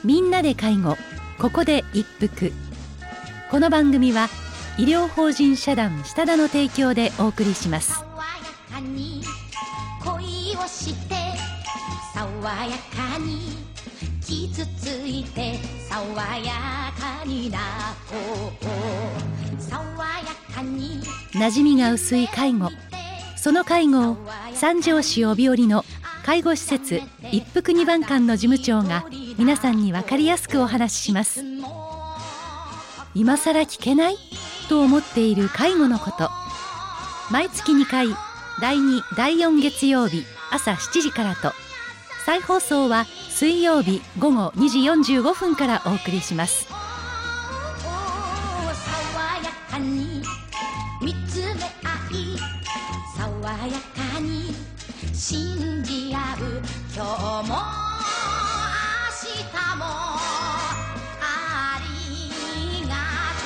みんなで介護、ここで一服。この番組は医療法人社団下田の提供でお送りします。 爽やかに恋をして爽やかに傷ついて爽やかになろう。爽やかに馴染みが薄い介護、その介護を三条市帯織の介護施設一服二番館の事務長が皆さんに分かりやすくお話しします。今さら聞けないと思っている介護のこと、毎月2回第2、第4月曜日朝7時からと、再放送は水曜日午後2時45分からお送りします。 爽やかに見つめ合い、爽やかに信じ合う。今日も明日もありが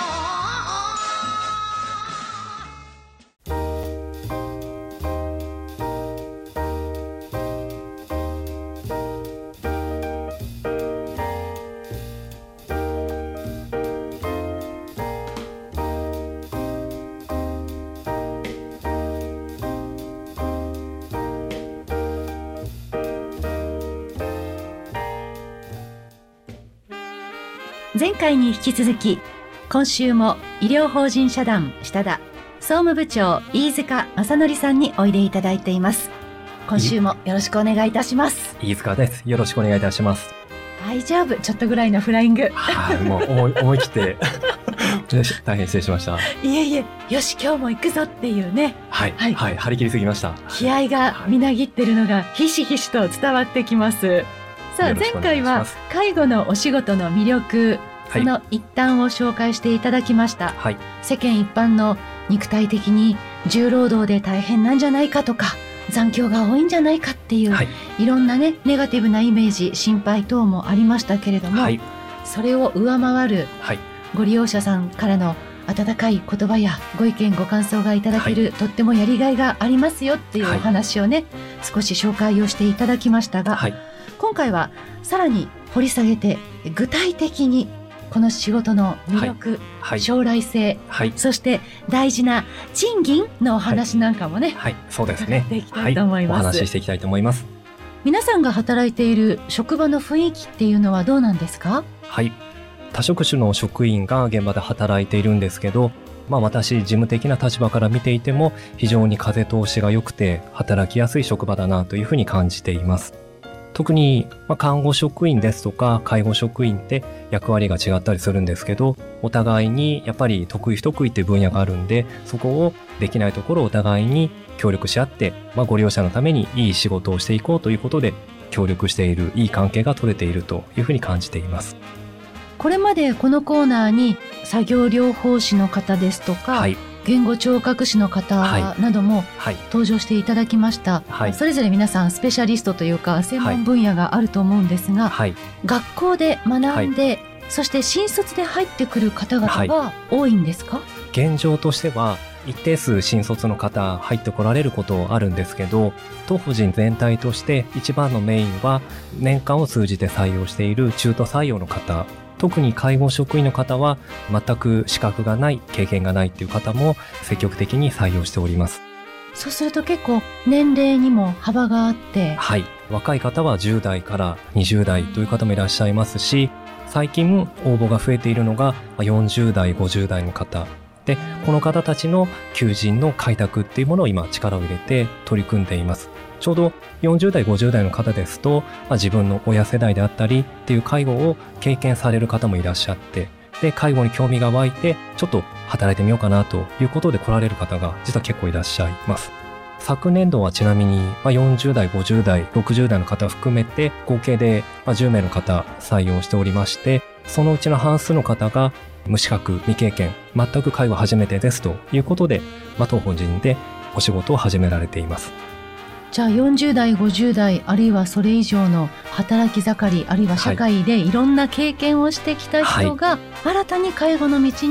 前回に引き続き、今週も医療法人社団下田総務部長飯塚正則さんにおいでいただいています。今週もよろしくお願いいたします。 飯塚です。よろしくお願いいたします。 大丈夫、ちょっとぐらいのフライング。 はい、もう思い切って大変失礼しました。 いえいえ、よし今日も行くぞっていうね。 はい、張り切りすぎました。 気合がみなぎってるのがひしひしと伝わってきます。さあ、前回は介護のお仕事の魅力、その一端を紹介していただきました。はい、世間一般の肉体的に重労働で大変なんじゃないかとか、残業が多いんじゃないかっていう、いろんなねネガティブなイメージ、心配等もありましたけれども、それを上回る、ご利用者さんからの温かい言葉やご意見ご感想がいただける、とってもやりがいがありますよっていうお話をね、少し紹介をしていただきましたが、今回はさらに掘り下げて具体的にこの仕事の魅力、将来性、そして大事な賃金のお話なんかもね、 そうですね、 伺っていきたいと思います。 お話ししていきたいと思います。 皆さんが働いている職場の雰囲気っていうのはどうなんですか？ 多職種の職員が現場で働いているんですけど、私事務的な立場から見ていても非常に風通しが良くて働きやすい職場だなというふうに感じています。特に、看護職員ですとか介護職員って役割が違ったりするんですけど、お互いにやっぱり得意不得意っていう分野があるんで、そこをできないところをお互いに協力し合って、ご利用者のためにいい仕事をしていこうということで協力している、いい関係が取れているというふうに感じています。 これまでこのコーナーに作業療法士の方ですとか、言語聴覚士の方なども登場していただきました。それぞれ皆さんスペシャリストというか専門分野があると思うんですが、学校で学んで、そして新卒で入ってくる方々が多いんですか？ 現状としては一定数新卒の方入ってこられることあるんですけど、当法人全体として一番のメインは年間を通じて採用している中途採用の方、特に介護職員の方は全く資格がない、経験がないっていう方も積極的に採用しております。 そうすると結構年齢にも幅があって、 若い方は10代から20代という方もいらっしゃいますし、最近応募が増えているのが40代、50代の方で、この方たちの求人の開拓っていうものを今力を入れて取り組んでいます。ちょうど40代、50代の方ですと、自分の親世代であったりっていう介護を経験される方もいらっしゃって、で、介護に興味が湧いて、ちょっと働いてみようかなということで来られる方が実は結構いらっしゃいます。昨年度はちなみに40代、50代、60代の方含めて合計で10名の方採用しておりまして、そのうちの半数の方が無資格、未経験、全く介護初めてですということで、当法人でお仕事を始められています。 じゃあ40代、50代、あるいはそれ以上の働き盛り、あるいは社会でいろんな経験をしてきた人が、新たに介護の道に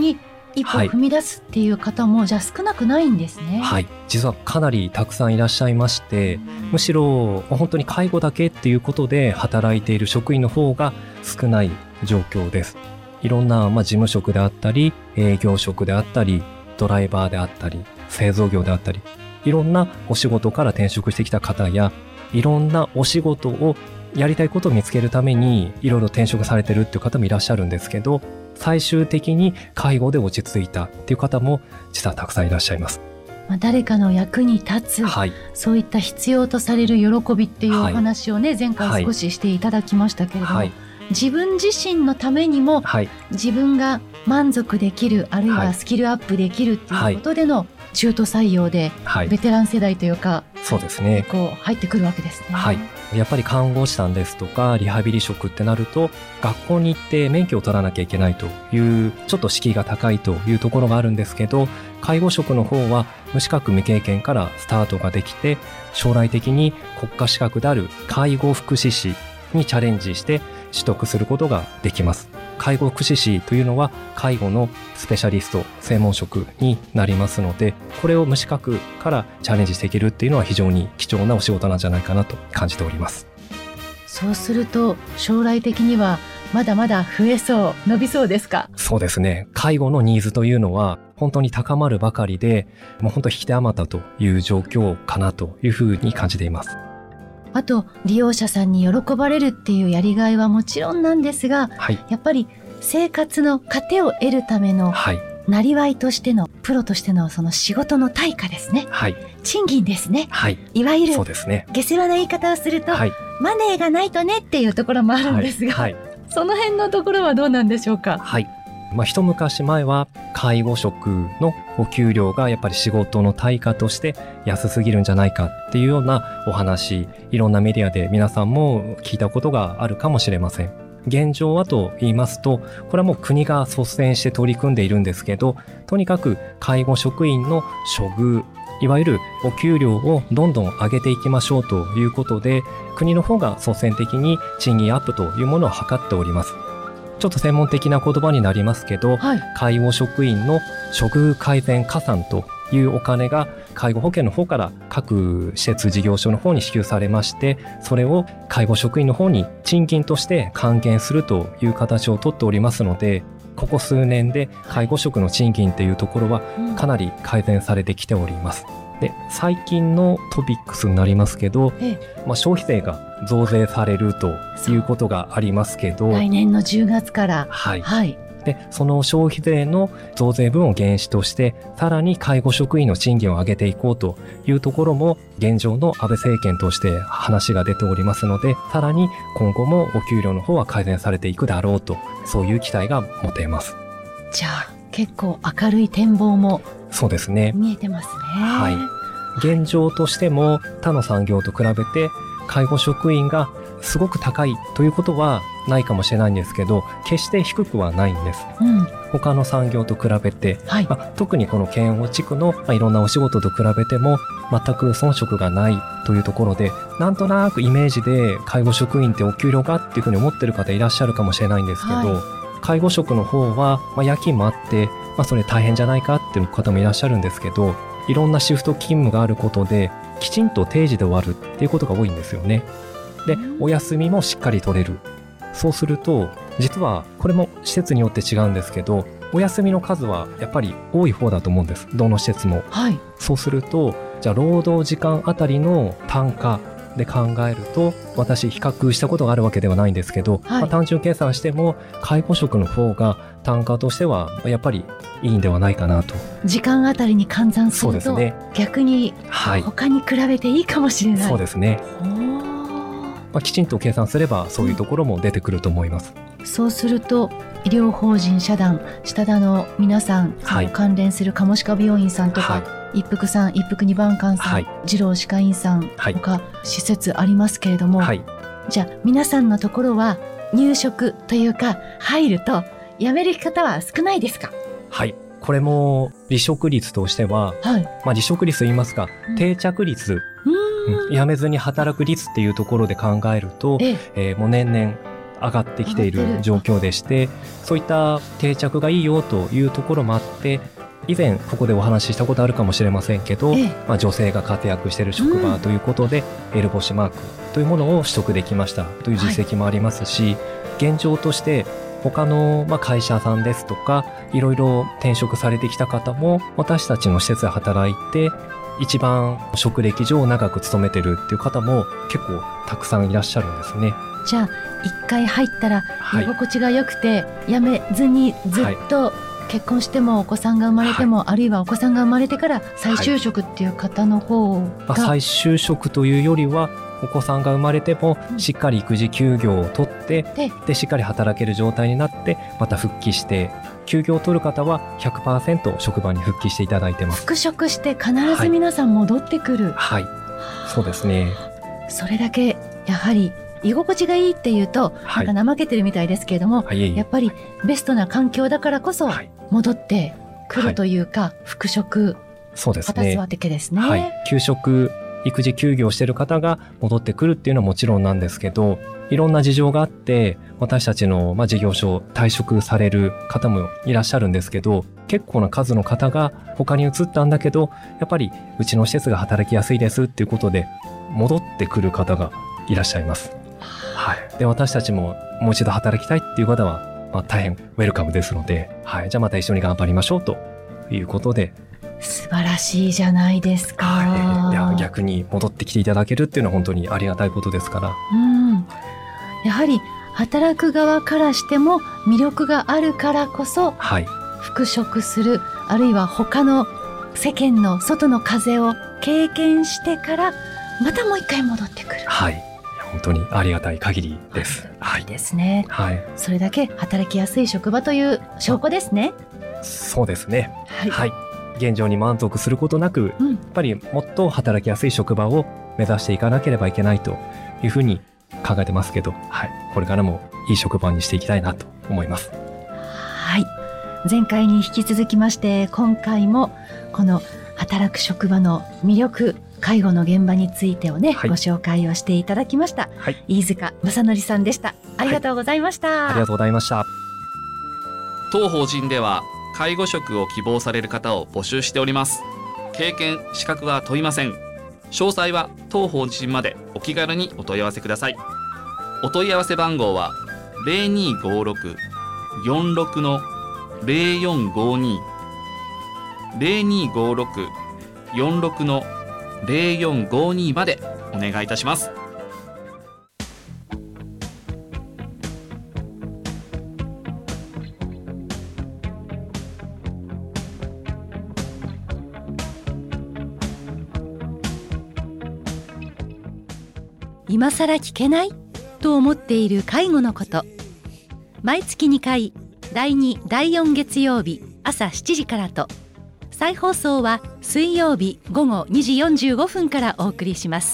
一歩踏み出すっていう方も、じゃあ少なくないんですね。 はい、実はかなりたくさんいらっしゃいまして、むしろ本当に介護だけっていうことで働いている職員の方が少ない状況です。いろんな事務職であったり、営業職であったり、ドライバーであったり、製造業であったり、いろんなお仕事から転職してきた方や、いろんなお仕事をやりたいことを見つけるためにいろいろ転職されてるっていう方もいらっしゃるんですけど、最終的に介護で落ち着いたっていう方も実はたくさんいらっしゃいます。 誰かの役に立つ、はい、そういった必要とされる喜びっていうお話をね、前回少ししていただきましたけれども、はい、自分自身のためにも、はい、自分が満足できる、あるいはスキルアップできるっていうことでの中途採用で、はい、ベテラン世代というか、 そうですね、 こう入ってくるわけですね。 はい、やっぱり看護師さんですとかリハビリ職ってなると、学校に行って免許を取らなきゃいけないというちょっと敷居が高いというところがあるんですけど、介護職の方は無資格未経験からスタートができて、将来的に国家資格である介護福祉士にチャレンジして取得することができます。介護福祉士というのは介護のスペシャリスト、専門職になりますので、これを無資格からチャレンジしていけるっていうのは非常に貴重なお仕事なんじゃないかなと感じております。 そうすると将来的にはまだまだ増えそう、伸びそうですか？ そうですね。介護のニーズというのは本当に高まるばかりで、もう本当引き手あまたという状況かなというふうに感じています。 あと利用者さんに喜ばれるっていうやりがいはもちろんなんですが、はい、やっぱり生活の糧を得るための、はい、なりわいとしてのプロとしてのその仕事の対価ですね、はい、賃金ですね、はい、いわゆるそうですね、下世話な言い方をすると、はい、マネーがないとねっていうところもあるんですが、はいはい、その辺のところはどうなんでしょうか？ はい、一昔前は介護職のお給料がやっぱり仕事の対価として安すぎるんじゃないかっていうようなお話、いろんなメディアで皆さんも聞いたことがあるかもしれません。現状はと言いますと、これはもう国が率先して取り組んでいるんですけど、とにかく介護職員の処遇、いわゆるお給料をどんどん上げていきましょうということで、国の方が率先的に賃金アップというものを図っております。ちょっと専門的な言葉になりますけど、はい、介護職員の処遇改善加算というお金が介護保険の方から各施設事業所の方に支給されまして、それを介護職員の方に賃金として還元するという形をとっておりますので、ここ数年で介護職の賃金というところはかなり改善されてきております。で、最近のトピックスになりますけど、消費税が増税されるということがありますけど、 来年の10月から、 はいはい、でその消費税の増税分を原資としてさらに介護職員の賃金を上げていこうというところも現状の安倍政権として話が出ておりますので、さらに今後もお給料の方は改善されていくだろうと、そういう期待が持てます。 じゃあ結構明るい展望もそうですね、 見えてますね。 はい、現状としても他の産業と比べて介護職員がすごく高いということはないかもしれないんですけど、決して低くはないんです、他の産業と比べて、はい、特にこの県央地区の、いろんなお仕事と比べても全く遜色がないというところで、なんとなくイメージで介護職員ってお給料がっていうふうに思ってる方いらっしゃるかもしれないんですけど、はい、介護職の方は、夜勤もあって、それ大変じゃないかっていう方もいらっしゃるんですけど、いろんなシフト勤務があることできちんと定時で終わるっていうことが多いんですよね。で、お休みもしっかり取れる。そうすると実はこれも施設によって違うんですけど、お休みの数はやっぱり多い方だと思うんです、どの施設も、はい、そうするとじゃあ労働時間あたりの単価で考えると、私比較したことがあるわけではないんですけど、はい、単純計算しても介護職の方が単価としてはやっぱりいいんではないかなと。 時間あたりに換算すると、そうですね、逆に他に比べていいかもしれない、はい、 そうですね。きちんと計算すればそういうところも出てくると思います、 そうすると医療法人社団下田の皆さん、はい、関連する鴨鹿病院さんとか、はい、一服さん、一服二番館さん、はい、二郎歯科医院さんとか、施設ありますけれども、はい、じゃあ皆さんのところは入職というか入ると辞める方は少ないですか？ はい、これも離職率としては、はい、離職率といいますか、定着率、辞めずに働く率っていうところで考えると、もう年々 上がってきている状況でして、そういった定着がいいよというところもあって、以前ここでお話ししたことあるかもしれませんけど、女性が活躍している職場ということで、エル星マークというものを取得できましたという実績もありますし、現状として他の会社さんですとか、いろいろ転職されてきた方も私たちの施設で働いて一番職歴上長く勤めてるっていう方も結構たくさんいらっしゃるんですね。 じゃあ一回入ったら居心地が良くて、辞めずにずっと結婚してもお子さんが生まれても、あるいはお子さんが生まれてから再就職っていう方の方が、 再就職というよりはお子さんが生まれてもしっかり育児休業を取って、でしっかり働ける状態になってまた復帰して、休業を取る方は 100% 職場に復帰していただいてます。 復職して必ず皆さん戻ってくる。 そうですね。 それだけやはり居心地がいいっていうとなんか怠けてるみたいですけれども、やっぱりベストな環境だからこそ戻ってくるというか、復職果たすわけですね。 休職育児休業している方が戻ってくるっていうのはもちろんなんですけど、いろんな事情があって私たちの事業所退職される方もいらっしゃるんですけど、結構な数の方が他に移ったんだけど、やっぱりうちの施設が働きやすいですっていうことで戻ってくる方がいらっしゃいます。で私たちももう一度働きたいっていう方は、大変ウェルカムですので、じゃあまた一緒に頑張りましょうということで。 素晴らしいじゃないですか。 いや逆に戻ってきていただけるっていうのは本当にありがたいことですから。 やはり働く側からしても魅力があるからこそ、復職する、あるいは他の世間の外の風を経験してからまたもう一回戻ってくる。 本当にありがたい限りです。 いいですね。それだけ働きやすい職場という証拠ですね。 そうですね。現状に満足することなく、やっぱりもっと働きやすい職場を目指していかなければいけないというふうに考えてますけど、これからもいい職場にしていきたいなと思います。 前回に引き続きまして今回もこの働く職場の魅力、介護の現場についてをご紹介をしていただきました。飯塚正則さんでした。ありがとうございました。 ありがとうございました。 当法人では介護職を希望される方を募集しております。経験・資格は問いません。詳細は当法人までお気軽にお問い合わせください。お問い合わせ番号は 0256-46-0452 0256-46-0452までお願いいたします。 今更聞けないと思っている介護のこと、毎月2回第2、第4月曜日朝7時からと、再放送は水曜日午後2時45分からお送りします。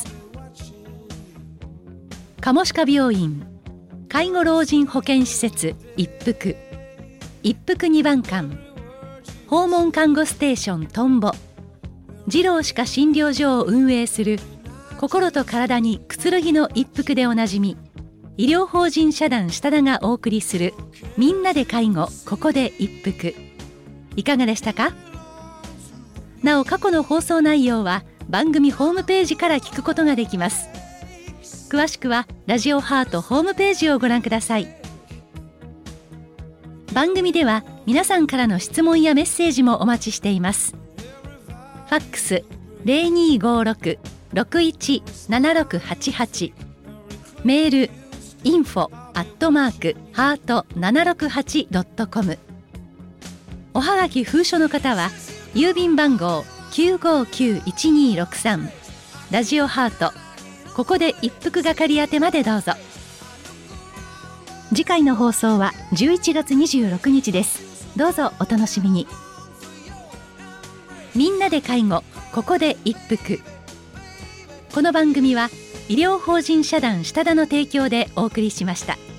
鴨鹿病院介護老人保健施設一服2番館、訪問看護ステーショントンボ、二郎歯科診療所を運営する心と体にくつろぎの一服でおなじみ、医療法人社団下田がお送りするみんなで介護、ここで一服、いかがでしたか？なお過去の放送内容は番組ホームページから聞くことができます。詳しくはラジオハートホームページをご覧ください。番組では皆さんからの質問やメッセージもお待ちしています。ファックス 0256-617688、メール info@heart768.com、 おはがき封書の方は郵便番号 959-1263 ラジオハート、ここで一服係宛てまでどうぞ。次回の放送は11月26日です。どうぞお楽しみに。みんなで介護、ここで一服。この番組は医療法人社団下田の提供でお送りしました。